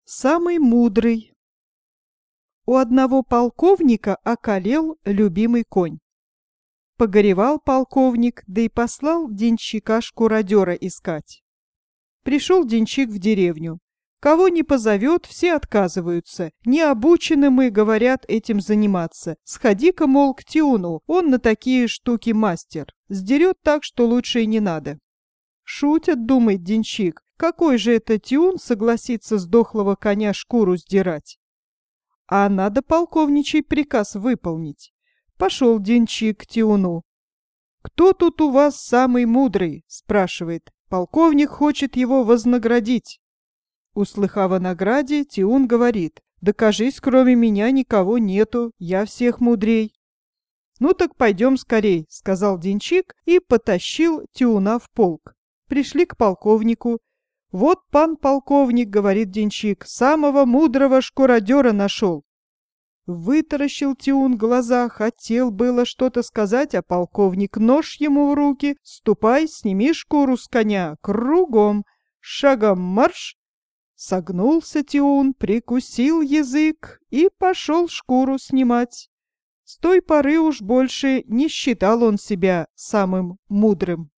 Самый мудрый. У одного полковника околел любимый конь. Погоревал полковник, да и послал денщика-шкуродера искать. Пришел денщик в деревню. Кого не позовет, все отказываются. Не обучены мы, говорят, этим заниматься. Сходи-ка, мол, к Тиуну, он на такие штуки мастер. Сдерет так, что лучше и не надо. Шутят, думает денщик. Какой же это Тиун согласится с дохлого коня шкуру сдирать? А надо полковничий приказ выполнить. Пошел денщик к Тиуну. «Кто тут у вас самый мудрый?» – спрашивает. Полковник хочет его вознаградить. Услыхав о награде, Тиун говорит: «Да кажись, кроме меня никого нету, я всех мудрей». «Ну так пойдем скорей», – сказал денщик и потащил Тиуна в полк. Пришли к полковнику. «Вот пан полковник, — говорит денщик, — самого мудрого шкуродера нашел». Вытаращил Тиун глаза, хотел было что-то сказать, а полковник нож ему в руки. «Ступай, сними шкуру с коня, кругом, шагом марш!» Согнулся Тиун, прикусил язык и пошел шкуру снимать. С той поры уж больше не считал он себя самым мудрым.